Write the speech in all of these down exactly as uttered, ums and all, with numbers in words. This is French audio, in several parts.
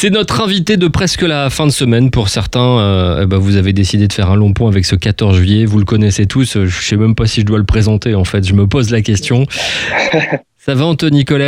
C'est notre invité de presque la fin de semaine. Pour certains, euh, eh ben vous avez décidé de faire un long pont avec ce quatorze juillet. Vous le connaissez tous. Je ne sais même pas si je dois le présenter, en fait. Je me pose la question. Ça va, Anthony Colette ?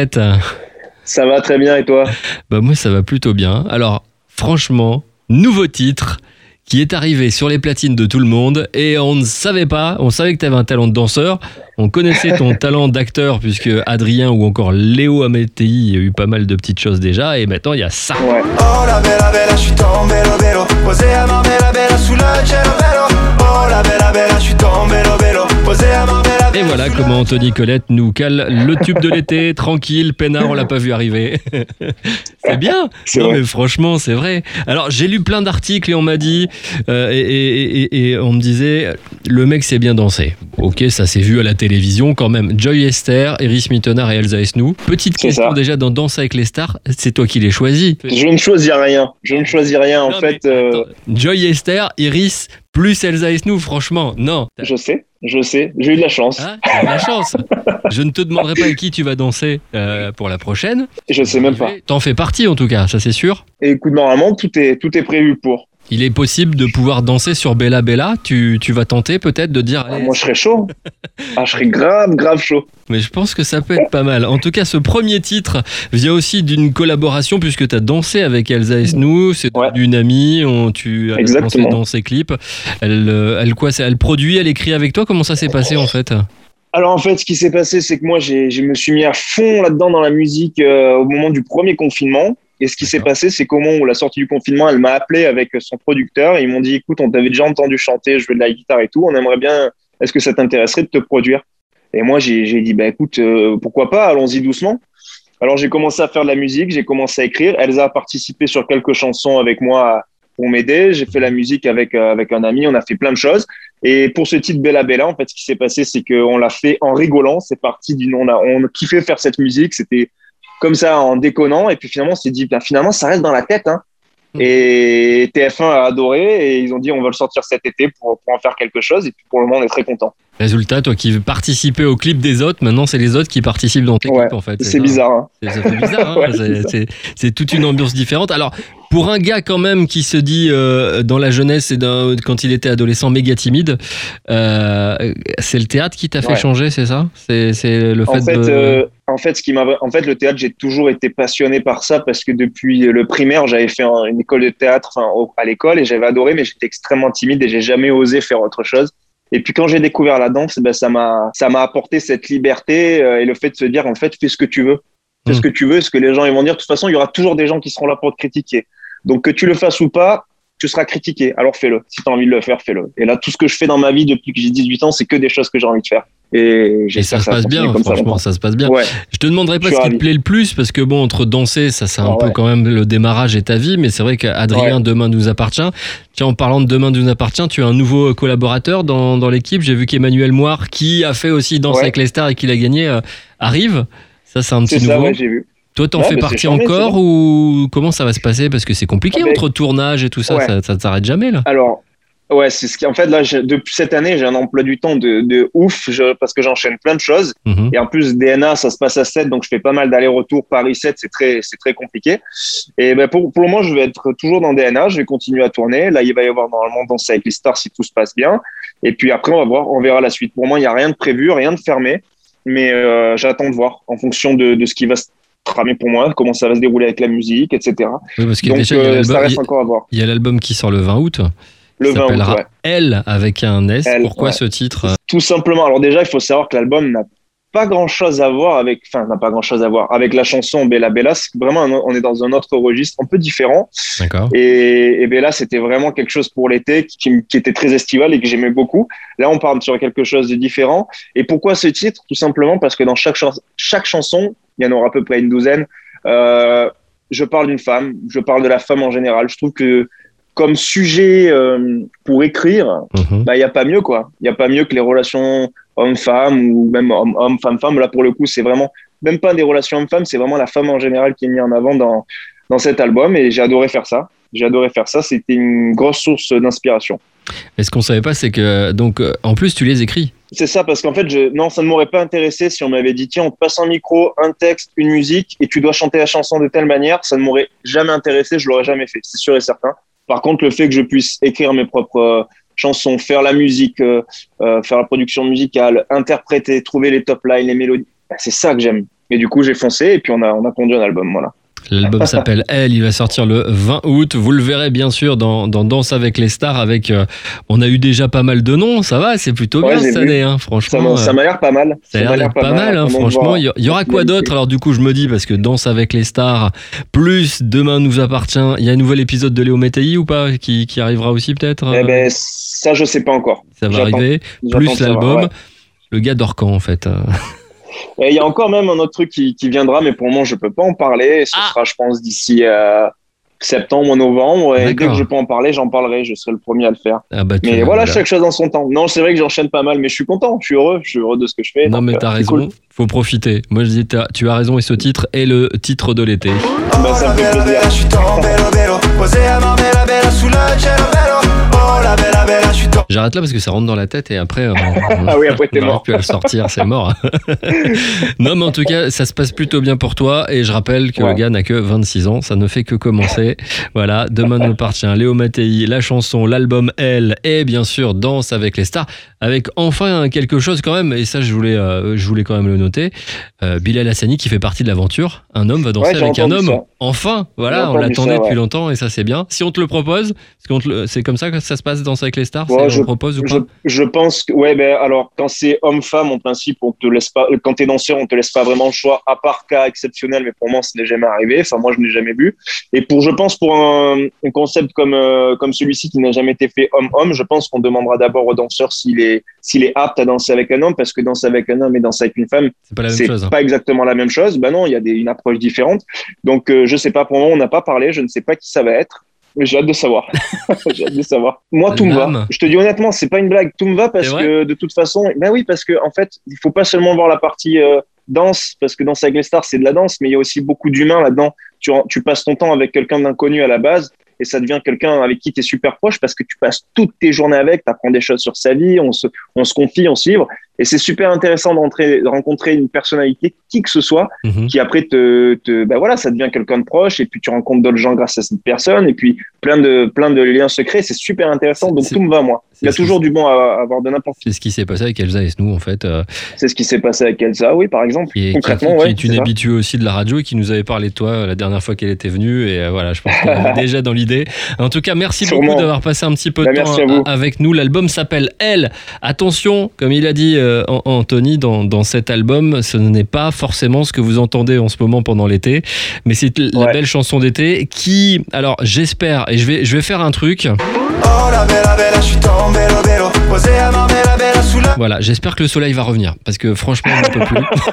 Ça va très bien, et toi ? Bah moi, ça va plutôt bien. Alors, franchement, nouveau titre qui est arrivé sur les platines de tout le monde et on ne savait pas, on savait que tu avais un talent de danseur, on connaissait ton talent d'acteur puisque Adrien ou encore Léo Amétei, il y a eu pas mal de petites choses déjà et maintenant il y a ça. Ouais. Oh la bella bella, je suis tombé lo bello, posé à Marbella bella sous le cielo bello. Oh la bella bella, je suis tombé lo bello, posé à Marbella. Et voilà comment Anthony Colette nous cale le tube de l'été, tranquille, peinard, on l'a pas vu arriver. C'est bien. C'est non vrai. mais franchement, c'est vrai. Alors j'ai lu plein d'articles et on m'a dit, euh, et, et, et, et on me disait, le mec sait bien danser. Ok, ça s'est vu à la télévision quand même. Joy Esther, Iris Mittenard et Elsa Esnou. Petite C'est question ça. déjà dans Danse avec les stars, c'est toi qui les choisis. Je ne choisis rien. Je ne choisis rien, en Non, fait. mais euh, attends, Joy Esther, Iris plus Elsa Esnou, franchement, non. Je sais, je sais. J'ai eu de la chance. Ah, t'as de la chance. Je ne te demanderai pas avec qui tu vas danser euh, pour la prochaine. Je sais même pas. T'en fais partie en tout cas, ça c'est sûr. Et écoute, normalement, tout est, tout est prévu pour. Il est possible de pouvoir danser sur Bella Bella. Tu, tu vas tenter peut-être de dire... Ah, allez, moi, je serais chaud. Ah, je serais grave, grave chaud. mais je pense que ça peut être pas mal. En tout cas, ce premier titre vient aussi d'une collaboration puisque tu as dansé avec Elsa Esnou. C'est Ouais. une amie. On, tu as dansé Exactement. dans ses clips. Elle, euh, elle, quoi, c'est- elle produit, elle écrit avec toi. Comment ça s'est passé en fait ? Alors, en fait, ce qui s'est passé, c'est que moi, j'ai, je me suis mis à fond là-dedans dans la musique euh, au moment du premier confinement. Et ce qui s'est D'accord. passé, c'est qu'au moment où la sortie du confinement, elle m'a appelé avec son producteur. Et ils m'ont dit, écoute, on t'avait déjà entendu chanter, je veux de la guitare et tout. On aimerait bien, est-ce que ça t'intéresserait de te produire ? Et moi, j'ai, j'ai dit, bah, écoute, euh, pourquoi pas, allons-y doucement. Alors, j'ai commencé à faire de la musique, j'ai commencé à écrire. Elsa a participé sur quelques chansons avec moi pour m'aider. J'ai fait la musique avec, euh, avec un ami, on a fait plein de choses. Et pour ce titre Bella Bella, en fait, ce qui s'est passé, c'est qu'on l'a fait en rigolant. C'est parti d'une, on a, on kiffait faire cette musique. C'était comme ça, en déconnant. Et puis finalement, on s'est dit, ben, finalement, ça reste dans la tête, hein. Mmh. Et T F un a adoré et ils ont dit, on va le sortir cet été pour, pour en faire quelque chose. Et puis pour le moment, on est très contents. Résultat, toi qui participais au clip des autres, maintenant c'est les autres qui participent dans tes Ouais, clips en fait. c'est ça, bizarre, hein. C'est- Ça fait bizarre, hein. Ouais, C'est- c'est ça. c'est, c'est toute une ambiance différente. Alors, pour un gars quand même qui se dit euh, dans la jeunesse et dans, quand il était adolescent méga timide, euh, c'est le théâtre qui t'a fait Ouais. changer, c'est ça ? C'est, c'est le fait, En fait, de... euh, en fait, ce qui m'a, en fait, le théâtre, j'ai toujours été passionné par ça parce que depuis le primaire, j'avais fait un- une école de théâtre, enfin, au- à l'école et j'avais adoré, mais j'étais extrêmement timide et j'ai jamais osé faire autre chose. Et puis quand j'ai découvert la danse, ben, ça m'a, ça m'a apporté cette liberté euh, et le fait de se dire, en fait, fais ce que tu veux. Fais Mm. ce que tu veux, ce que les gens ils vont dire. De toute façon, il y aura toujours des gens qui seront là pour te critiquer. Donc que tu le fasses ou pas, tu seras critiqué. Alors fais-le. Si tu as envie de le faire, fais-le. Et là, tout ce que je fais dans ma vie depuis que j'ai dix-huit ans, c'est que des choses que j'ai envie de faire. Et, Et j'espère ça se que va passe continuer bien, comme ça franchement, longtemps. ça se passe bien. Ouais. Je te demanderai pas Je ce suis qui te ravi. plaît le plus, parce que bon, entre danser, ça c'est un Ah peu ouais. quand même le démarrage et ta vie, mais c'est vrai qu'Adrien, Ouais. Demain nous appartient. Tiens, en parlant de Demain nous appartient, tu as un nouveau collaborateur dans, dans l'équipe. J'ai vu qu'Emmanuel Moire, qui a fait aussi Danse Ouais. avec les stars et qui l'a gagné, euh, arrive. Ça, c'est un C'est petit ça, nouveau. ouais, j'ai vu. Toi, t'en Ouais, fais bah, partie c'est charmé, encore c'est ou comment ça va se passer? Parce que c'est compliqué Ah ben, entre tournage et tout ça, ouais. ça, ça ne s'arrête jamais là. Alors, ouais, c'est ce qui, en fait, là, j'ai- depuis cette année, j'ai un emploi du temps de, de ouf je- parce que j'enchaîne plein de choses. Mhm. Et en plus, D N A, ça se passe à sept, donc je fais pas mal d'allers-retours Paris-sept, c'est très, c'est très compliqué. Et ben, pour, pour le moment, je vais être toujours dans D N A, je vais continuer à tourner. Là, il va y avoir normalement Danse avec les stars si tout se passe bien. Et puis après, on va voir, on verra la suite. Pour moi, il n'y a rien de prévu, rien de fermé, mais euh, j'attends de voir en fonction de, de ce qui va se tramer pour moi, comment ça va se dérouler avec la musique, et cetera. Oui, parce que Donc, déjà, il y a euh, l'album- ça reste il y a- encore à voir. il y a l'album qui sort le vingt août. Le qui vingt août, s'appellera ouais. Elle avec un S. Elle, Pourquoi ouais. ce titre? Tout simplement. Alors déjà, il faut savoir que l'album n'a pas grand-chose à voir avec, enfin, n'a pas grand-chose à voir avec la chanson Bella Bella. C'est vraiment, un- on est dans un autre registre, un peu différent. D'accord. Et, et Bella, c'était vraiment quelque chose pour l'été qui, qui- qui était très estival et que j'aimais beaucoup. Là, on part sur quelque chose de différent. Et pourquoi ce titre? Tout simplement parce que dans chaque, chan- chaque chanson, il y en aura à peu près une douzaine, euh, je parle d'une femme, je parle de la femme en général. Je trouve que comme sujet euh, pour écrire, Mhm. bah, il n'y a pas mieux, quoi. Il n'y a pas mieux que les relations homme-femme ou même homme- homme-femme-femme. Là, pour le coup, c'est vraiment, même pas des relations homme-femme, c'est vraiment la femme en général qui est mise en avant dans, dans cet album et j'ai adoré faire ça. J'ai adoré faire ça. C'était une grosse source d'inspiration. Et ce qu'on savait pas, c'est que, donc, euh, en plus, tu les écris. C'est ça, parce qu'en fait, je, non, ça ne m'aurait pas intéressé si on m'avait dit, tiens, on te passe un micro, un texte, une musique, et tu dois chanter la chanson de telle manière. Ça ne m'aurait jamais intéressé, je l'aurais jamais fait, c'est sûr et certain. Par contre, le fait que je puisse écrire mes propres euh, chansons, faire la musique, euh, euh, faire la production musicale, interpréter, trouver les top lines, les mélodies, bah, c'est ça que j'aime. Et du coup, j'ai foncé, et puis on a, on a pondu un album, voilà. L'album s'appelle Elle, il va sortir le vingt août. Vous le verrez bien sûr dans, dans Danse avec les stars. Avec, euh, on a eu déjà pas mal de noms, ça va, c'est plutôt ouais, bien cette vu. année, hein, franchement. Ça m'a, ça m'a l'air pas mal. Ça a l'air d'être pas mal, hein, franchement. Il y aura quoi d'autre? Alors du coup, je me dis, parce que Danse avec les stars, plus Demain nous appartient, il y a un nouvel épisode de Léo Métailly ou pas qui, qui arrivera aussi peut-être? Eh ben, ça, je sais pas encore. Ça va J'attends. arriver. J'attends Plus l'album. Ouais. Le gars d'Orcan, en fait. Et il y a encore même un autre truc qui, qui viendra, mais pour le moment, je peux pas en parler. Ce ah. sera, je pense, d'ici euh, septembre ou novembre. Et D'accord. dès que je peux en parler, j'en parlerai. Je serai le premier à le faire. Ah bah, mais voilà, chaque chose en son temps. Non, c'est vrai que j'enchaîne pas mal, mais je suis content. Je suis heureux. Je suis heureux de ce que je fais. Non, donc, mais t'as euh, raison. Cool. Faut profiter. Moi, je dis, tu as raison. Et ce titre est le titre de l'été. Oh la bella bella, je suis tombé bello, posé à Marbella bella sous le cielo bello. Oh la bella bella, je suis tombé. J'arrête là parce que ça rentre dans la tête et après, on, ah oui, après t'es on mort. plus à le sortir, c'est mort. Non, mais en tout cas, ça se passe plutôt bien pour toi. Et je rappelle que ouais. le gars n'a que vingt-six ans, ça ne fait que commencer. Voilà, Demain nous appartient, Léo Mattei, la chanson, l'album Elle, et bien sûr Danse avec les stars, avec enfin quelque chose quand même. Et ça, je voulais, euh, je voulais quand même le noter. Euh, Bilal Hassani qui fait partie de l'aventure. Un homme va danser ouais, avec un homme. Ça. Enfin, voilà, on l'attendait ça, ouais. depuis longtemps et ça c'est bien. Si on te le propose, c'est comme ça que ça se passe Danse avec les stars. Ouais, je, on propose ou pas je, je pense que ouais, ben alors quand c'est homme-femme, en principe, on te laisse pas. Quand t'es danseur, on te laisse pas vraiment le choix, à part cas exceptionnel. Mais pour moi, ce n'est jamais arrivé. Enfin, moi, je n'ai jamais vu. Et pour, je pense, pour un, un concept comme euh, comme celui-ci qui n'a jamais été fait homme-homme, je pense qu'on demandera d'abord au danseur s'il est s'il est apte à danser avec un homme, parce que danser avec un homme et danser avec une femme, c'est pas la même c'est chose. Hein. Pas exactement la même chose. Ben non, il y a des, une approche différente. Donc, euh, je sais pas. Pour le moment, on n'a pas parlé. Je ne sais pas qui ça va être. Mais j'ai hâte de savoir. j'ai hâte de savoir. Moi, tout me va. Je te dis honnêtement, c'est pas une blague. Tout me va parce que de toute façon, ben oui, parce que en fait, il faut pas seulement voir la partie euh, danse, parce que Danse avec les stars, c'est de la danse, mais il y a aussi beaucoup d'humains là-dedans. Tu, tu passes ton temps avec quelqu'un d'inconnu à la base, et ça devient quelqu'un avec qui tu es super proche parce que tu passes toutes tes journées avec, tu apprends des choses sur sa vie, on se, on se confie, on se livre. Et c'est super intéressant d'entrer, de rencontrer une personnalité, qui que ce soit, mm-hmm. qui après te, te, ben voilà, ça devient quelqu'un de proche, et puis tu rencontres d'autres gens grâce à cette personne, et puis plein de, plein de liens secrets. C'est super intéressant. Donc tout me va, moi. Il y a toujours du bon à avoir de n'importe qui. C'est ce qui s'est passé avec Elsa et Snou, en fait. Euh... C'est ce qui s'est passé avec Elsa, oui, par exemple. Et concrètement, qui, ouais. Qui est une habituée aussi de la radio et qui nous avait parlé de toi la dernière fois qu'elle était venue. Et voilà, je pense qu'elle est déjà dans l'idée. En tout cas, merci Sûrement. beaucoup d'avoir passé un petit peu de bah, temps avec nous. L'album s'appelle Elle. Attention, comme il a dit euh, Anthony dans, dans cet album, ce n'est pas forcément ce que vous entendez en ce moment pendant l'été, mais c'est la ouais. belle chanson d'été qui, alors j'espère, et je vais, je vais faire un truc. Oh, la bella, bella, je suis tombé, bello, bello, posé à Marbella, bella, sous la... Voilà, j'espère que le soleil va revenir, parce que franchement, on ne peut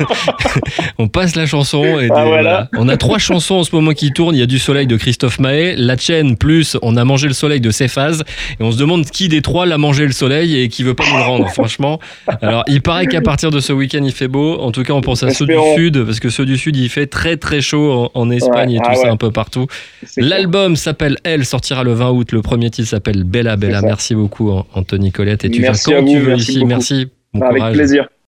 plus. On passe la chanson et des, ah, voilà. Voilà. On a trois chansons en ce moment qui tournent. Il y a Du Soleil de Christophe Maé, La Tienne plus On a mangé le soleil de Céphase, et on se demande qui des trois l'a mangé le soleil et qui veut pas nous le rendre, franchement. Alors, il paraît qu'à partir de ce week-end, il fait beau. En tout cas, on pense à Espérons. ceux du Sud, parce que ceux du Sud, il fait très très chaud en, en Espagne ouais. et tout ah, ça ouais. un peu partout. L'album s'appelle Elle, sortira le vingt août. Le premier titre s'appelle Bella Bella. Merci beaucoup Anthony Colette, et tu merci viens quand vous, tu veux ici. Beaucoup. Merci, bon avec courage. Plaisir.